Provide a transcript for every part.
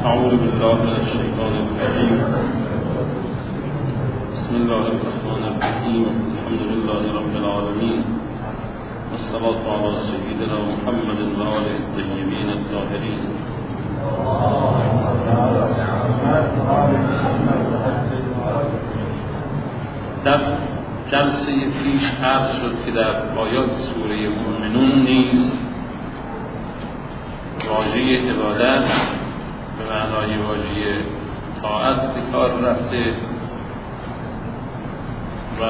أعوذ بالله من الشيطان الرجيم. بسم الله الرحمن الرحيم. الحمد لله رب العالمين، والصلاة على سيدنا محمد وآله الطيبين الطاهرين. در جلسه پیش عرض شد که در آیات سوره مومنون نیز واژه عبادت به معنای واژه طاعت به کار رفته و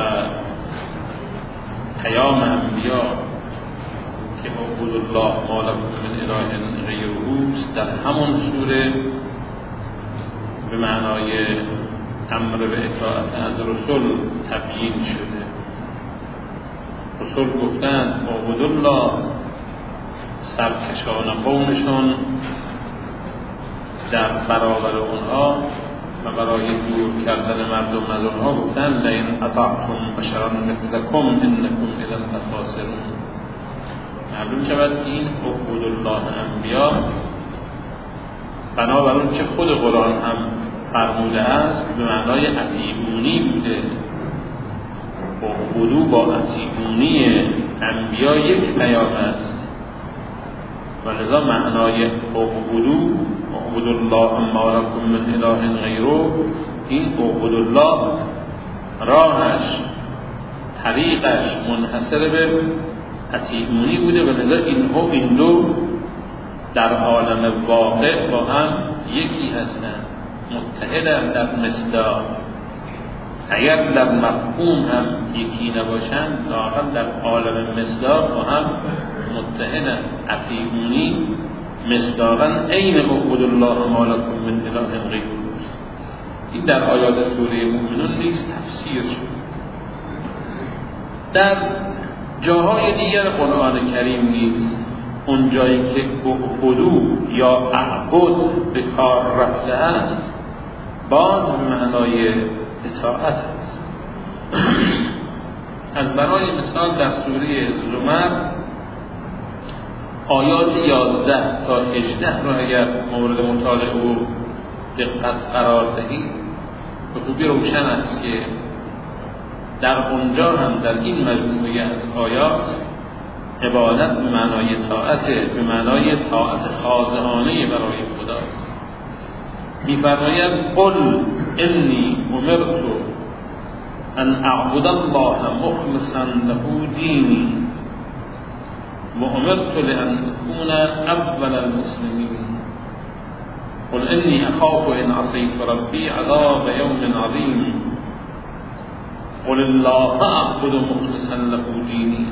پیام انبیا که اعبدوا الله ما لکم من اله غیره در همون سوره به معنای امر به اطاعت از رسول تبیین شده. رسول گفتند اعبدوا الله، سرکشان قومشون در برابر اونها و برای دور کردن مردم از اونها گفتند لئن اطعتم بشرا مثلکم انکم اذا لخاسرون. معلوم شود که این اعبدوا الله انبیا بنابر اون که خود قرآن هم فرموده است به معنای اطیعونی بوده. اعبدوا با اطیعونی انبیا یک پیام است و لذا معنای اعبدوا الله ما لکم من اله غیره، این اعبدوا الله راهش طریقش منحصر به اطیعونی بوده و لذا این دو در عالم واقع با هم یکی هستند، متحدند در مصداق. اگر در مفهوم هم یکی نباشند لااقل در عالم مصداق با هم متحدند. اطیعونی مصداقاً عین اعبدوا الله ما لکم من اله غیره. این در آیات سوره مومنون نیز تفسیر شد. در جاهای دیگر قرآن کریم نیز اون جایی که اعبدوا یا اعبد به کار رفته است باز به معنای اطاعت است. از برای مثال در سوره زمر آیات 11 تا 18 را اگر مورد مطالعه و دقت قرار دهید به خوبی روشن است که در اونجا هم در این مجموعه از آیات عبادت به معنای طاعت، به معنای طاعت خاضعانه برای خداست. می‌فرماید قل انی امرت ان اعبد الله مخلصا له دینی وأمرت لأن أكون أول المسلمين قل إني أخاف إن عصيت ربي عذاب يوم عظيم قل الله أعبد مخلصا له ديني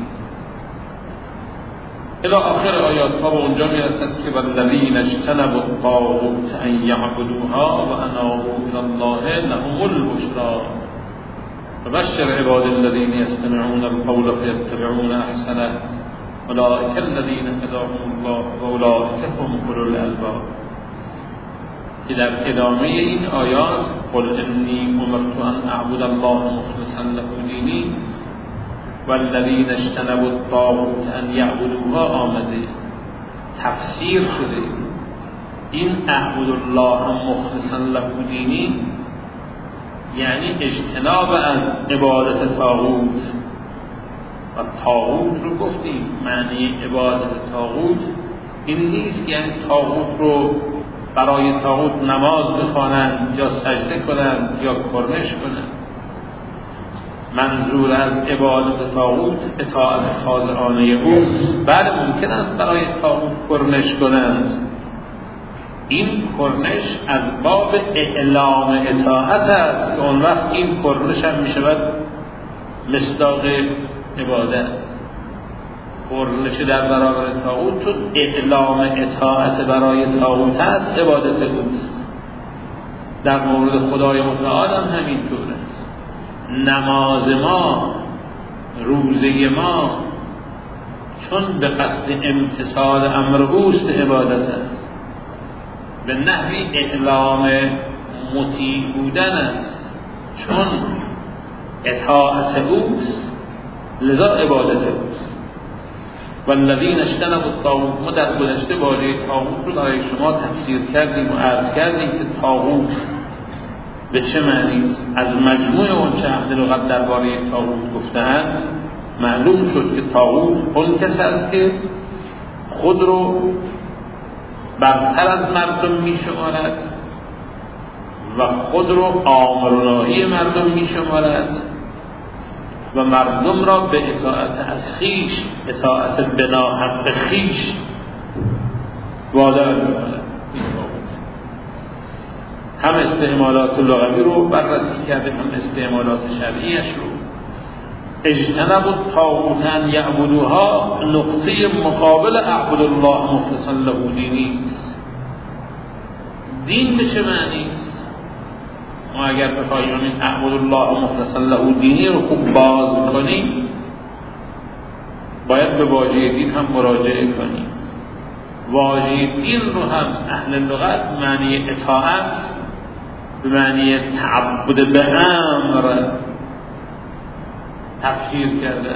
إلى آخر آیات ها. و اونجا میرسد که والذین اجتنبوا الطاغوت أن يعبدوها وأنابوا إلى الله لهم البشرى فبشر عباد الذين يستمعون القول فيتبعون أحسنه اولئک الذین هداهم الله و اولئک هم اولو الالباب. که در ادامه این آیات قل انی امرت ان اعبد الله مخلصا له دینی والذین اجتنبوا الطاغوت ان یعبدوها آمده تفسیر شده. این اعبد الله مخلصا له دینی یعنی اجتناب از عبادت طاغوت. و طاغوت رو گفتیم معنی عبادت طاغوت این نیست که یعنی طاغوت رو برای طاغوت نماز بخوانند یا سجده کنند یا کرنش کنند. منظور از عبادت طاغوت اطاعت خاضعانه اوست. بله ممکن است برای طاغوت کرنش کنند، این کرنش از باب اعلام اطاعت است که اون وقت این کرنش هم می شود مصداق عبادت. کرنش در برابر طاغوت چون اعلام اطاعت برای طاغوت است عبادت اوست. در مورد خدای متعال هم همینطور است. نماز ما، روزه ما چون به قصد امتثال امر اوست عبادت است، به نحوی اعلام مطیع بودن است چون اطاعت اوست لذا عبادت اوست. والذین اجتنبوا الطاغوت. ما در گذشته واژه طاغوت رو برای شما تفسیر کردیم و عرض کردیم که طاغوت به چه معنی است. از مجموع اون چه اهل لغت درباره طاغوت گفتند معلوم شد که طاغوت اون کس است که خود رو برتر از مردم می شمارد و خود رو آمر و ناهی مردم می شمارد و مردم را به اطاعت از خیش، اطاعت بناحق خیش وادار می کند. هم استعمالات لغوی رو بررسی کرده، هم استعمالات شرعیش رو. اجتنبوا الطاغوت ان یعبدوها نقطه مقابل اعبد الله مخلصا له دینی است. دین به چه معنی است؟ ما اگر بخوایم این اعبد الله مخلصا له دینی رو خوب باز کنیم باید به واژه دین هم مراجعه کنیم. واژه دین رو هم اهل لغت معنی اطاعت به معنی تعبد به امر تفسیر کرده.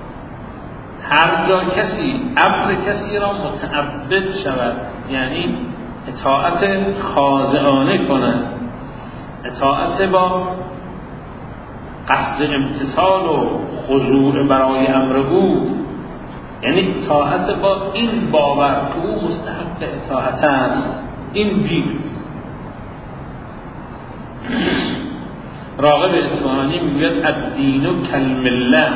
هر جا کسی امر کسی را متعبد شود یعنی اطاعت خاضعانه کند، اطاعت با قصد امتثال و خضوع برای امر او، یعنی اطاعت با این باور که او مستحق اطاعت است. این دین. راغب اصفهانی میگوید الدین کالمله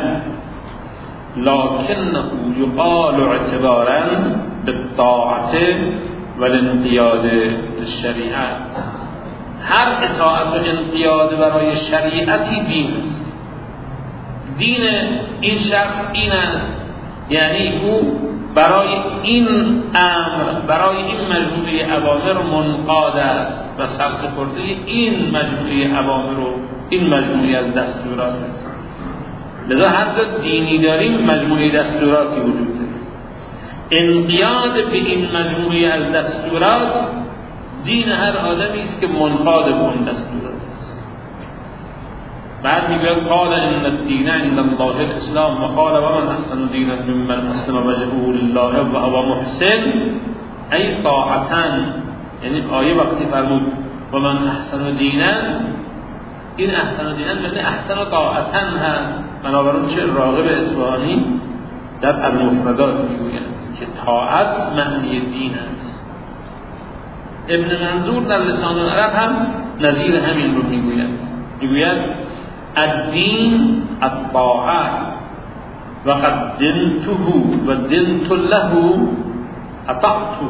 لکنه یقال اعتبارا بالطاعت والانقیاد للشریعه. هر اطاعت و انقیاد برای شریعتی دین است. دین این شخص این است، یعنی او برای این امر، برای این مجموعه اوامر منقاد است و سرسپرده این مجموعه اوامر و این مجموعه از دستورات است. لذا هر جا دینی داریم مجموعه دستوراتی وجود داره. انقیاد به این مجموعه از دستورات دین هر آدمی است که منقاد به اون دستورات است. بعد میگه قال ان الدین عند الله الاسلام و قال و من احسن دینا ممن اسلم وجهه لله و هو محسن ای طاعتا. یعنی آیه وقتی فرمود و من احسن دینا، این احسن دینا یعنی احسن طاعتا هست. بنابراین چه راغب اصفهانی در المفردات میگوید که طاعت معنی دین است. ابن منظور در لسان العرب هم نظیر همین رو میگوید الدین الطاعه و قد دنته و دنت له اطعته.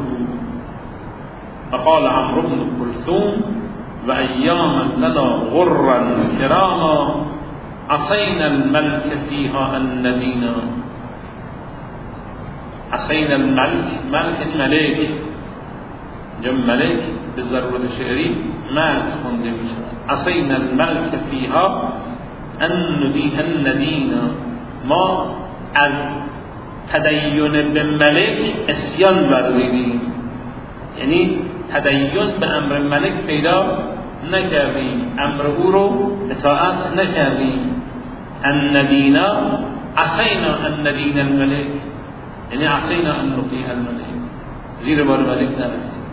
فقال عمرو بن كلثوم و ایاما لنا غرا کراما عصینا الملك فیها الندینا. عصینا الملك، ملک جمع ملک به ضرورت شعری ملک خونده می شود. عصینا الملك فیها الندینا. ما از تدین به ملک اسیان ورزیدیم، یعنی تدین به امر ملک پیدا نکردیم، امر او رو اطاعت نکردیم. الندینا عصینا الندین الملک، یعنی عصینا ان نطیع الملک، زیر بار ملک نرفتیم.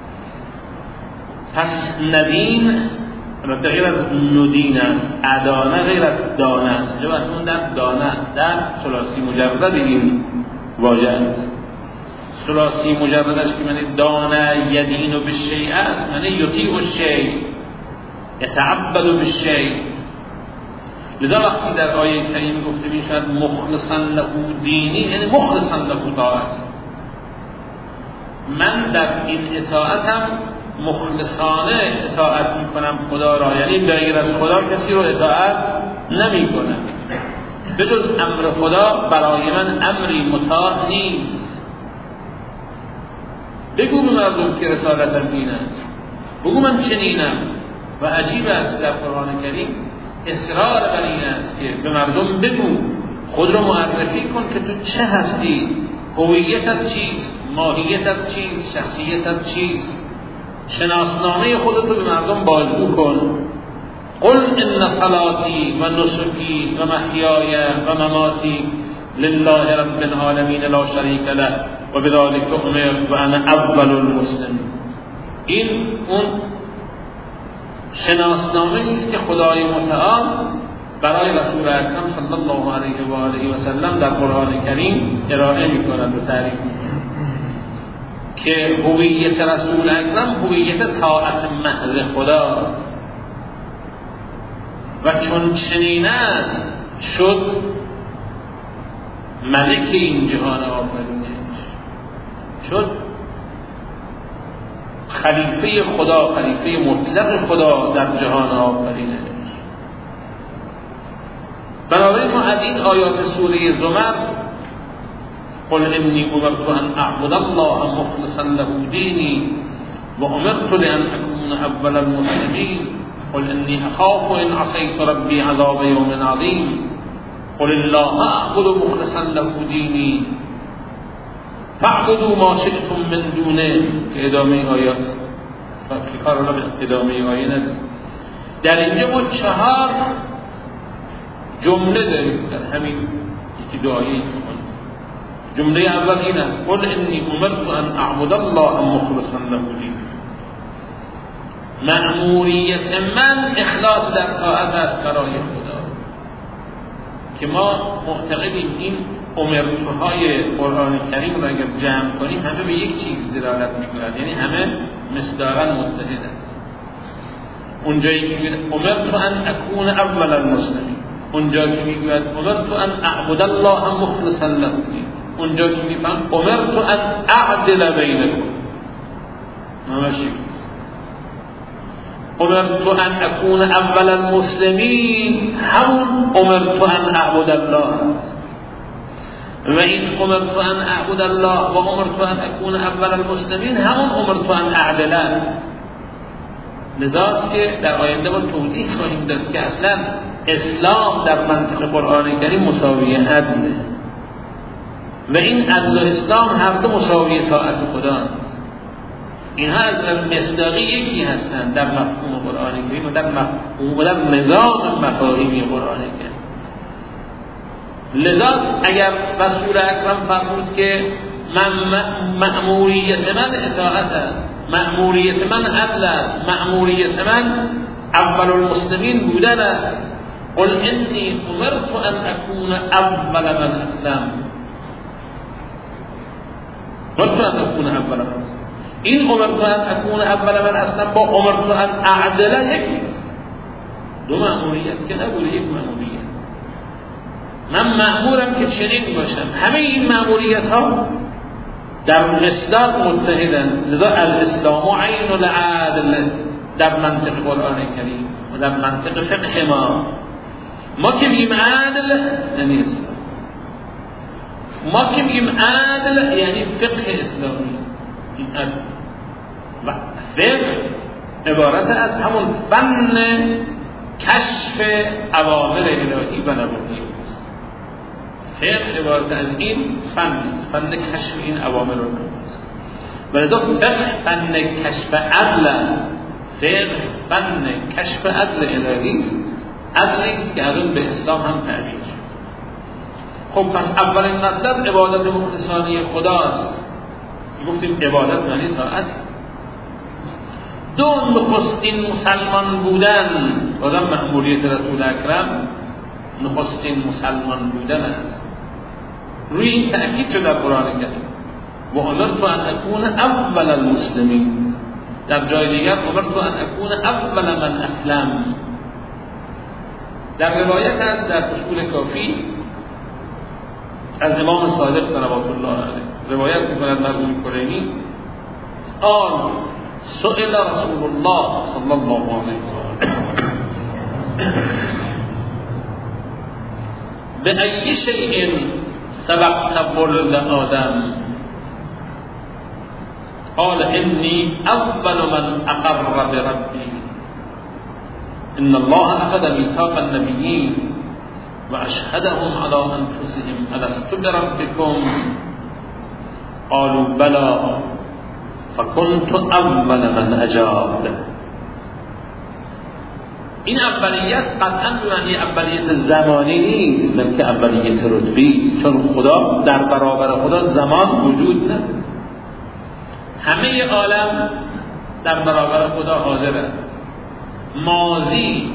پس ندین البته غیر از ندین است، ادانه غیر از دانه است. جواب اصلا در دانه است، در ثلاثی مجرد این واژه است. ثلاثی مجردش که معنی دانه یدین و بالشیء است، معنی یطیع الشیء، یتعبد بالشیء. لذا وقتی در آیه کریم گفته میشد مخلصا له دینی، یعنی مخلصا له طاعت. من در این اطاعتم مخلصانه اطاعت میکنم خدا را، یعنی غیر از خدا کسی رو اطاعت نمیکنم. به جز امر خدا برای من امری مطاع نیست. بگو به مردم که رسالتم این است، بگو من چنینم. و عجیب است در قرآن کریم اصرار بر این است که به مردم بگو، خود رو معرفی کن که تو چه هستی، هویتت چیست، ماهیتت چیست، شخصیتت چیست. شناسنامه خودت رو به مردم بازگو کن. قل ان صلاتی و نسکی و محیای و مماتی لله رب العالمین لا شریک له و بذلک امرت و انا اول المسلمین. این اون شناسنامه است که خدای متعال برای رسول اکرم صلی الله علیه و آله و سلم در قرآن کریم ارائه می‌کند و تعریف می‌کند که هویت رسول اکرم هویت طاعت محض خداست و چون چنین است شد ملک این جهان آفرینش، شد خلیفه خدا، خلیفه مطلق خدا در جهان آفرینش. بنابراین ما از این آیات سوره زمر قل انی امرت ان اعبد الله مخلصا له دینی و امرت لان اکون اول المسلمین قل انی اخاف ان عصیت ربی عذاب یوم عظیم قل الله اعبد مخلصا له دینی فاعبدوا ما شئتم من دونه که ادامه آیات که کارا به ادامه آیه نداریم. در اینجا ما 4 جمله داریم در همین یکی دو آیه. جمله اول این است قل انی امرت ان اعبد الله مخلصا له دینی. مأموریت من اخلاص در طاعت است برای خدا که ما معتقدیم این امرتهای قرآن کریم را اگر جمع کنیم همه به یک چیز دلالت می‌کنند، یعنی همه مصداقاً متحدند. اونجایی که میگه امرت ان اکون اول المسلمین، اونجا که میگه امرت ان اعبد الله مخلصا له دین، اونجا که میگه امرت ان اعدل بینکم، همشی امرت ان اکون اول المسلمین همون امرت ان اعبد الله و این امرت ان اعبد الله و امرت ان اکون اول المسلمین همون امرت ان اعدل است. لذاست که در آینده با توضیح خواهیم داد که اصلا اسلام در منطق قرآن کریم مساوی عدله و این عدل و اسلام هر دو مساوی طاعت خداست. اینها از مصداقی یکی هستند در مفهوم قرآن کریم و در مفهوم و در نظام مفاهیمی قرآن کریم. لذا اگر رسول اکرم فرمود که مأموریت من اطاعت است، مأموریت من عدل است، مأموریت من اول المسلمین بودن است، قل انی امرت ان اکون اول من اسلم، امرت ان اکون اول من اسلم. این امرت ان اکون اول من اسلم با امرت ان اعدل یکیست، دو مأموریت که نبوده، یک مأموریت. من مأمورم که چنین باشم. همه این مأموریت ها در مصداق متحدن. لذا الاسلام عین العدل در منطق قرآن کریم و در منطق فقه ما که میگیم عدل یعنی اسلام، ما که میگیم عدل یعنی فقه اسلامی. این عدل و فقه عبارت از همون فن کشف اوامر الهی و نبوی. فقه عبارت از این فن است، فن کشف این اوامر رو است. ولذا فقه فن کشف عدل است. فقه فن کشف عدل الهی است، عدلی است که الان به اسلام هم تعبیر شد. خب پس اولین مطلب عبادت مخلصانه خداست. گفتیم عبادت معنی طاعت. دو نخستین مسلمان بودن، بازم مأموریت رسول اکرم نخستین مسلمان بودن است. روی این تأکید شد در قرآن کریم و امرت ان اکون اول المسلمین. در جای دیگر امرت ان اکون اول من اسلم. در روایت است در اصول کافی از امام صادق صلوات الله علیه روایت می‌کند مرحوم کلینی قال سئل رسول الله صلی الله علیه و آله بأي شيء سبقت ولد آدم قال إني أول من أقر بربي إن الله أخذ ميثاق النبيين وأشهدهم على أنفسهم ألست بربكم قالوا بلى فكنت أول من أجاب. این اولیت قطعا به معنی اولیت زمانی نیست، بلکه اولیت رتبی است، چون خدا در برابر خدا زمان وجود نداره. همه عالم در برابر خدا حاضر است. ماضی،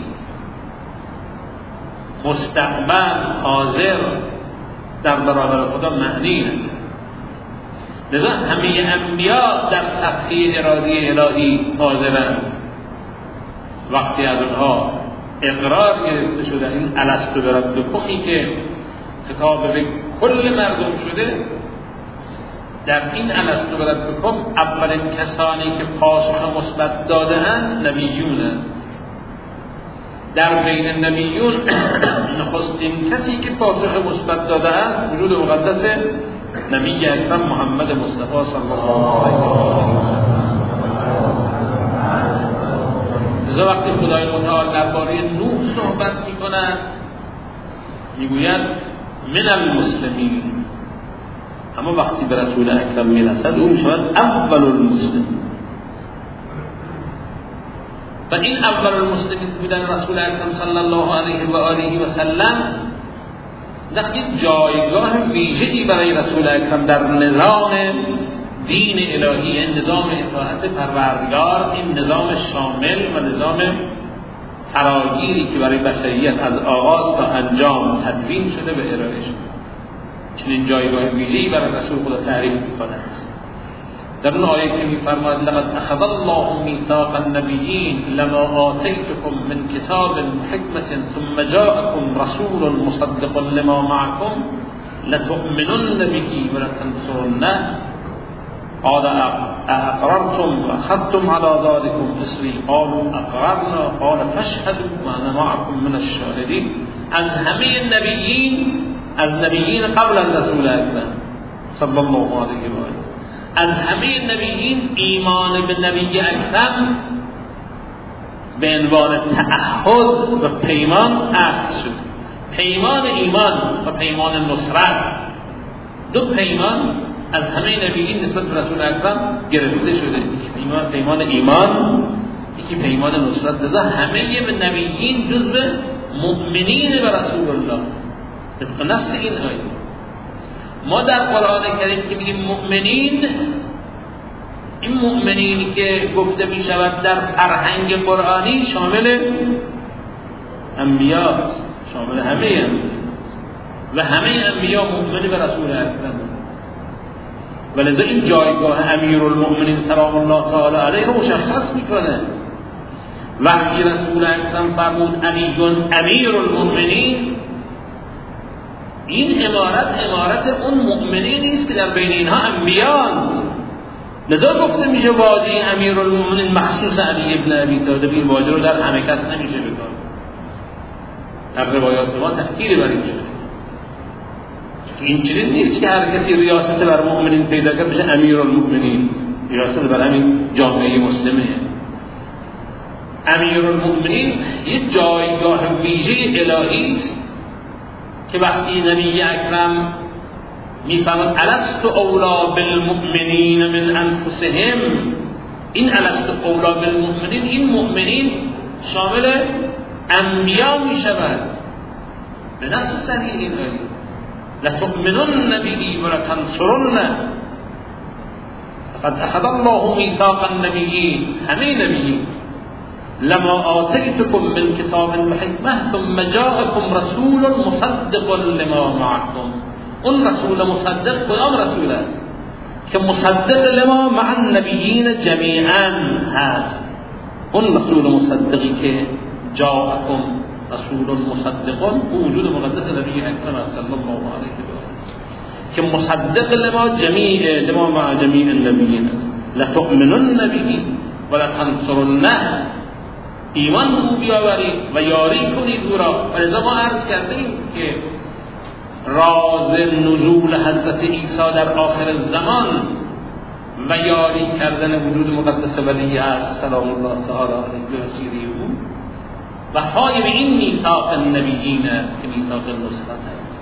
مستقبل، حاضر در برابر خدا معنی نداره. لذا همه انبیا در صفحه ارادی الهی حاضرند. وقتی از اونها اقرار گرفته شده این الستو بربکمی که خطاب به کل مردم شده، در این الستو بربکم اولین کسانی که پاسخ مثبت داده‌اند نبیونند. در بین نبیون نخستین کسی که پاسخ مثبت داده است وجود مقدس نبی اکرم محمد مصطفی صلی الله علیه و سلم. لذا وقتی خدای متعال درباره نوح صحبت می‌کند میگوید من المسلمین، اما وقتی به رسول اکرم میرسد او میشود اول المسلمین. و این اول المسلمین بودن رسول اکرم صلی الله علیه و آله و سلم وقتی جایگاه ویژه‌ای برای رسول اکرم در نظام دین الهی، نظام اطاعت پروردگار، این نظام شامل و نظام فراگیری که برای بشریت از آغاز تا انجام تدوین شده به ارائه شده، چنین جایگاه ویژه‌ای برای رسول خدا تعریف می‌کند. در اون آیه که می‌فرماید لقد اخذ الله میثاق النبیین لما آتیتکم من کتاب حکمة ثم جاءکم رسول مصدق لما معکم لتؤمنن به ولتنصرنه قال اقررتم واخذتم على ذلكم اصری قالوا اقررنا قال فاشهدوا وانا معكم من الشاهدین. از همه نبیین، از نبیین قبل از رسول اکرم صلی الله علیه و آله، از همه نبیین ایمان به نبی اکرم به عنوان تعهد و پیمان عهد شد. پیمان ایمان و پیمان نصرت، دو پیمان از همه نبیین نسبت به رسول اکرم گرفته شده، یکی پیمان ایمان، یکی پیمان نصرت. لذا همه به نبیین جزو مؤمنین به رسول الله طبق نص این آیه. ما در قرآن کریم که میگیم مؤمنین، این مؤمنین که گفته می شود در فرهنگ قرآنی شامل انبیاست، شامل همه انبیاست و همه انبیا مؤمنی به رسول اکرم. ولذا این جایگاه امیرالمؤمنین سلام الله تعالی علیه رو مشخص میکنه. وقتی رسول اکرم فرمود علی امیرالمؤمنین، این امارت اون مؤمنینی است که در بین اینها انبیاند. لذا گفته میشه واجه امیرالمؤمنین مخصوص علی ابن ابی طالب. این واژه رو در همه کس نمیشه بگم، در روایات ما تحقیری بر این شده. این چنین نیست که هر کسی ریاست بر مؤمنین پیدا کرد بشه امیرالمؤمنین، ریاست بر همین جامعه مسلمه. امیرالمؤمنین یک جایگاه ویژه الهی است که وقتی نبی اکرم میفرماد الست اولا بالمؤمنین من انفسهم، این الست اولا بالمؤمنین، این مؤمنین شامل انبیا میشود به نص صریح این آیه لتؤمنن به ولتنصرنه لقد اخذ الله میثاق النبیین، همه نبیین لما آتیتکم من کتاب و حکمة ثم جاءکم رسول مصدق لما معکم. اون رسول مصدق کدام رسول است؟ که مصدق لما مع النبیین جمیعا هست. اون رسول مصدقی که جاءکم رسول مصدق وجود مقدس نبی اکرم صلی الله علیه و آله که مصدق لما مع جمیع النبیین است. لتؤمنن به ولتنصرنه، ایمان به او بیاورید و یاری کنید او را. ولذا ما عرض کردیم که راز نزول حضرت عیسی در آخر زمان و یاری کردن وجود مقدس ولی است سلام الله تعالی علیه و سیره او وفای به این میثاق النبیین است که میثاق نصرت است.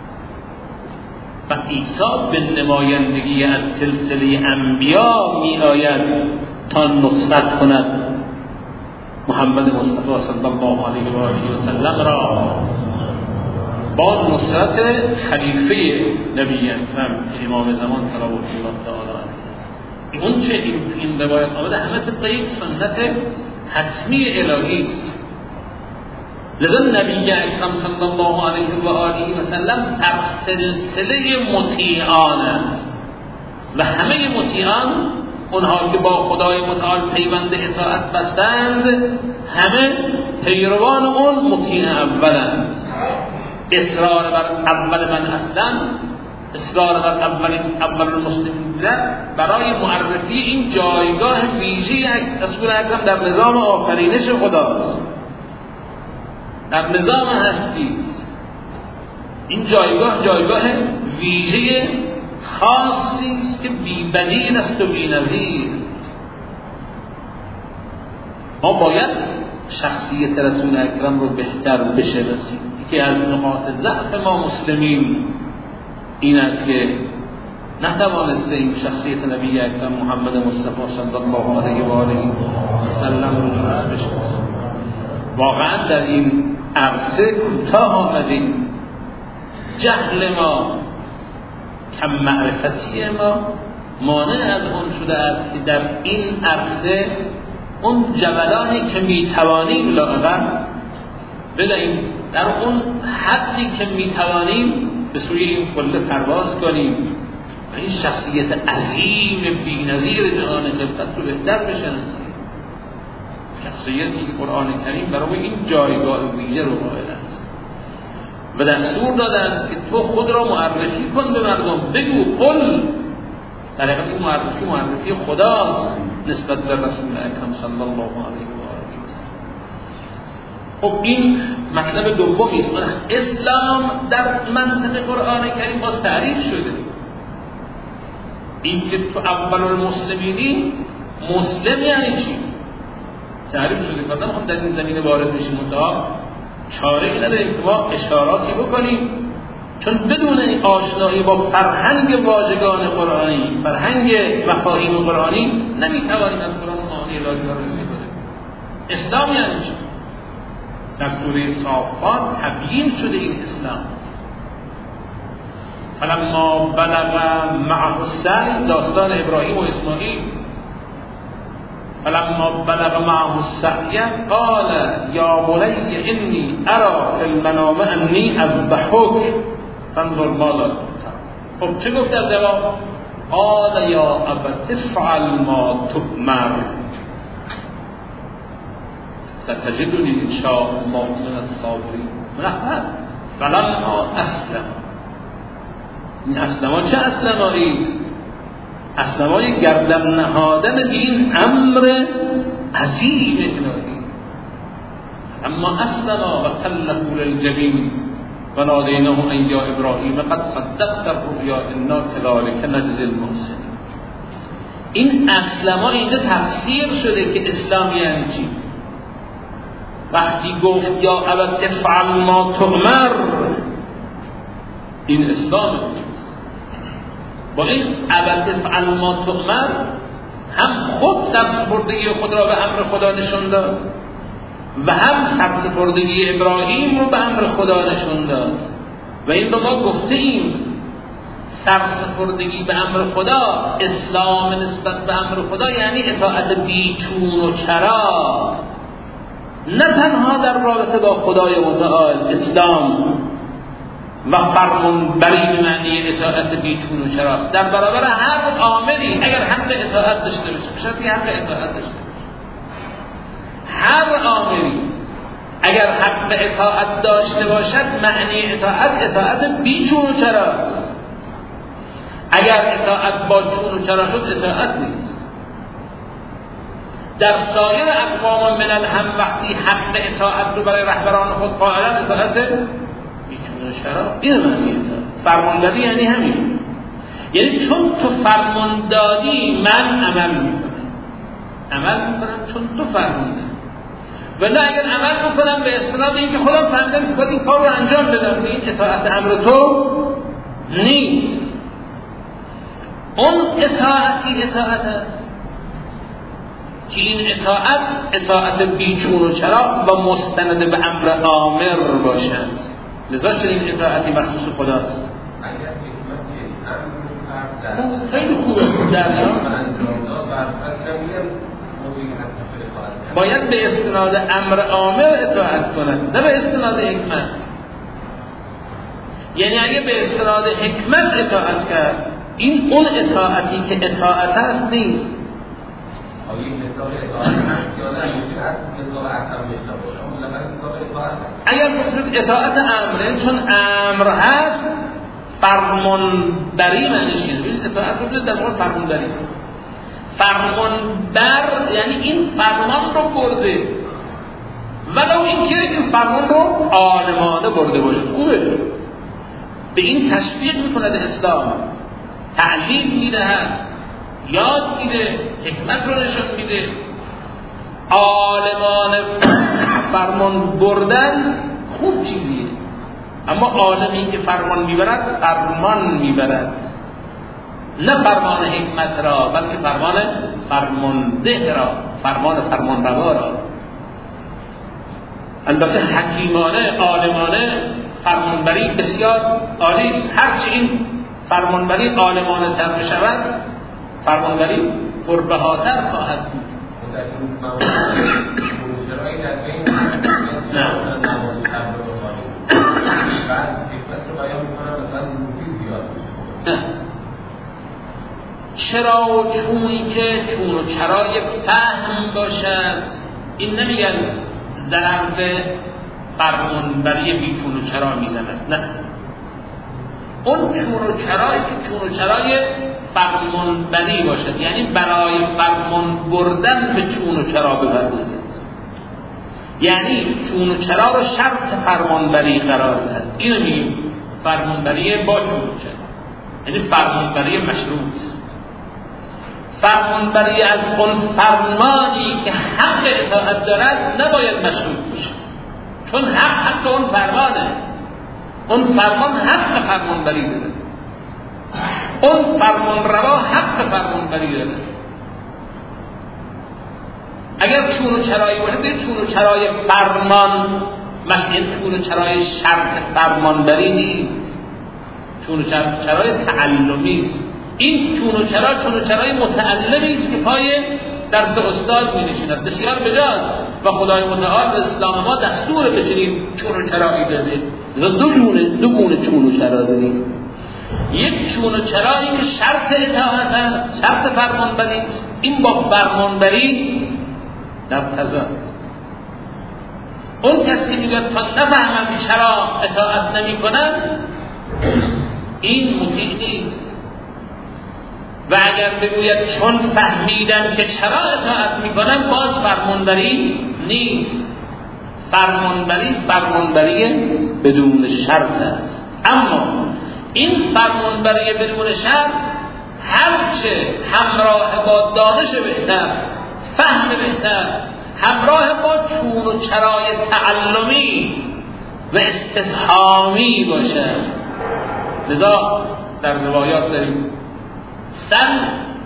و عیسی به نمایندگی از سلسله انبیا می آید تا نصرت کند محمد مصطفی صلی الله علیه و آله و سلم را با نصرت خلیفه نبی اکرم که امام زمان صلوات الله تعالی علیه اون چه این روایت آمده همه طبق یک سنت حتمی الهی است. لذا نبی اکرم صلی الله علیه و آله و سلم سلسله مطیعان است و همه مطیعان، اونها که با خدای متعال پیوند اطاعت بستند، همه پیروان اون مطیع اولند. اصرار بر اول من اسلم، اصرار بر اول المسلمین برای معرفی این جایگاه ویژه رسول اکرم در نظام آفرینش خداست، در نظام هستی. این جایگاه ویژه خاصی است که بی‌بدیل است و بی‌نظیر. ما باید شخصیت رسول اکرم رو بهتر بشناسیم. یکی از نقاط ضعف ما مسلمین این است که نتوانستیم شخصیت نبی اکرم محمد مصطفی صلی الله علیه و آله و سلم رو درست بشناسیم. واقعا در این عرصه کوتاه آمدیم. جهل ما، کم معرفتی ما مانع از اون شده است که در این عرصه اون جبلانی که میتوانیم لااقل بلاییم، در اون حدی که میتوانیم به سوی این قله پرواز کنیم و این شخصیت عظیم بی‌نظیر جهان خلقت رو بهتر بشناسیم. شخصیتی که قرآن کریم برای این جایگاه ویژه رو قائل است و دستور داده است که تو خود را معرفی کن به مردم، بگو قل. در حقیقت این معرفی خداست نسبت به رسول اکرم صلی الله علیه و آله و سلم. خب این مطلب دومی است. اسلام در منطق قرآن کریم باز تعریف شده. این که تو اول المسلمینی، مسلم یعنی چی؟ تعریف شده. بعدم هم در این زمینه وارد بشیم مطابق چاره‌ای نداریم که ما اشاراتی بکنیم، چون بدون این آشنایی با فرهنگ واژگان قرآنی، فرهنگ مفاهیم قرآنی، نمیتوانیم از قرآن معانی الهی را رسیدگی کنیم. اسلام یعنی چی؟ در سوره صافات تبیین شده این اسلام. فلما بلغ معه السعی، داستان ابراهیم و اسماعیل. فلما بلغ معه السعی قال یا بنی انی ارى فی المنام انی اذبحک فانظر ماذا ترى. خب چه گفت در جواب؟ قال یا ابت افعل ما تؤمر ستجدنی ان شاء الله من الصابرین. فلما اسلم، این اسلما چه اسلمایی است؟ اسلمای گردن نهادن این امر عظیم الهی. اما اسلما و تله للجبین و نادیناه ان یا ابراهیم قد صدقت الرؤیا انا كذلك نجزی المحسنین. این اسلما اینجا تفسیر شده که اسلام یعنی چی. وقتی گفت یا ابت افعل ما تؤمر، این اسلامه. با این ابت افعل ما تؤمر هم خود سرسپردگی خود را به امر خدا نشون داد و هم سرسپردگی ابراهیم رو به امر خدا نشون داد. و این رو ما گفته ایم، سرسپردگی به امر خدا، اسلام نسبت به امر خدا یعنی اطاعت بیچون و چرا، نه تنها در رابطه با خدای متعال اسلام و فرمان بری به معنی اطاعت بیچون و چراست، در برابر هر عاملی اگر حق اطاعت داشته باشه، بشرطی حق اطاعت داشته باشه، هر عاملی اگر حق اطاعت داشته باشد معنی اطاعت بیچون و چراست. اگر اطاعت با چون و چرا شد اطاعت نیست. در سایر اقوام ملل هم وقتی حق اطاعت رو برای رهبران خود قائلن، اطاعت بیچون و چرا. این معنی اطاعت. فرمانداری یعنی همین، یعنی چون تو فرمان دادی من عمل میکنم چون تو فرمان دادی، ولی اگر عمل بکنم به استناد اینکه خودم فهمیدم که باید این کار رو انجام بدم، این اطاعت امر تو نیست. اون اطاعت است که این اطاعت بیچون و چرا و مستند به امر آمر باشد. لذا چنین اطاعتی مخصوص خداست. خیلی خوبه دریا باید به استناد امر آمر اطاعت کنند، نه به استناد حکمت. یعنی اگه به استناد حکمت اطاعت کرد، این اون اطاعتی که اطاعت هست نیست. اگر بسید اطاعت امره، چون امر هست فرمانبری معنیش اینه. اطاعت رو در مورد فرمانبری، فرمانبر یعنی این فرمان رو برده، ولو اینکه این فرمان رو عالمانه برده باشه. خوبه، به این تشویق میکند اسلام، تعلیم میدهد، یاد میده، حکمت رو نشان میده. عالمانه فرمان بردن خوب چیزیه، اما عالمی که فرمان میبرد فرمان میبرد، نه فرمان حکمت را بلکه فرمان فرمانده را، فرمان فرمانروا را. البته حکیمانه عالمانه فرمانبری بسیار عالی است. هرچی این فرمانبری عالمانه تر بشود فرمانبری پربهاتر خواهد بود. چرا و چونی که چون و چرای فهم باشد، این نمیگن ضرب فرمانبری بی چون و چرا میزند، نه، اون چون و چرایی که چون و چرای فرمانبری باشد، یعنی برای فرمان بردن به چون و چرا بپردازد، یعنی چون و چرا رو شرط فرمانبری قرار دهد. اینو میگیم فرمانبری با چون و چرا، یعنی فرمانبری مشروط، فرمانبری از اون فرمانی که حق اطاعت دارد نباید مشروط باشه، چون حق اون فرمانه، اون فرمان حق فرمانبری دارد، اون فرمان روا حق فرمانبری دارد. اگر چون و چرایی باشه، چون و چرای فرمان مثلا چون و چرای شرط فرمانبری نیست، چون و چرای تعلمی است. این چون و چرای متعلمی است که پای درس استاد می‌نشیند، بسیار بجاست و خدای متعال به اسلام ما دستور بچنین چون و چرایی داده. دو گونه چون و چرا داریم، یک چون و چرایی که شرط اطاعت است، شرط فرمانبری است، این با فرمانبری در تضاد. اون کسی که میگه تا نفهمم چرا اطاعت نمی کنن، این مطیع نیست. و اگر بگوید چون فهمیدم که چرا اطاعت می کنن، باز فرمانبری نیست. فرمانبری بدون شرط است. اما این فرمانبری بدون شرط هرچه همراه با دانش بهتر، فهم بهتر، همراه با چون و چرای تعلمی و استفهامی باشد. لذا در روایات داریم سن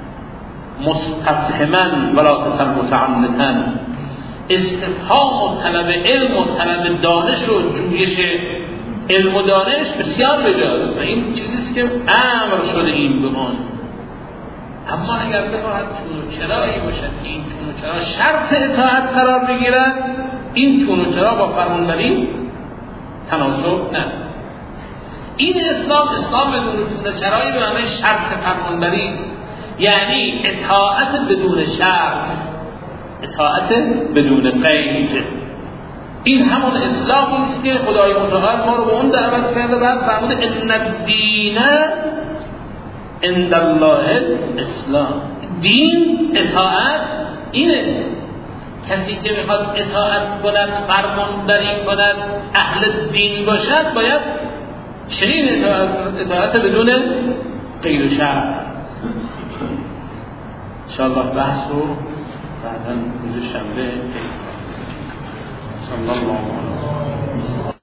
مستفهمن ولا تسن متعنتن، استفهام و طلب علم و طلب دانش و جویش علم و دانش بسیار بجاست و این چیزیست که امر شده این بمان. اما اگر بخواهد چون و چرایی باشد که این چون و چرا شرط اطاعت قرار بگیرد، این چون و چرا با فرمانبری تناسب نه. این اسلام بدون چون و چرایی به معنی شرط فرمانبری است، یعنی اطاعت بدون شرط، اطاعت بدون قید. این همون اسلامی است که خدای متعال ما رو به اون دعوت کرده. بعد فرمود ان الدین عند الله الاسلام، دین اطاعت اینه. کسی که میخواد اطاعت کند، فرمانبری کند، اهل دین باشد، باید چنین اطاعت بدون قید و شرط. انشاءالله بحث رو بعدا روز شنبه صلی الله علیه و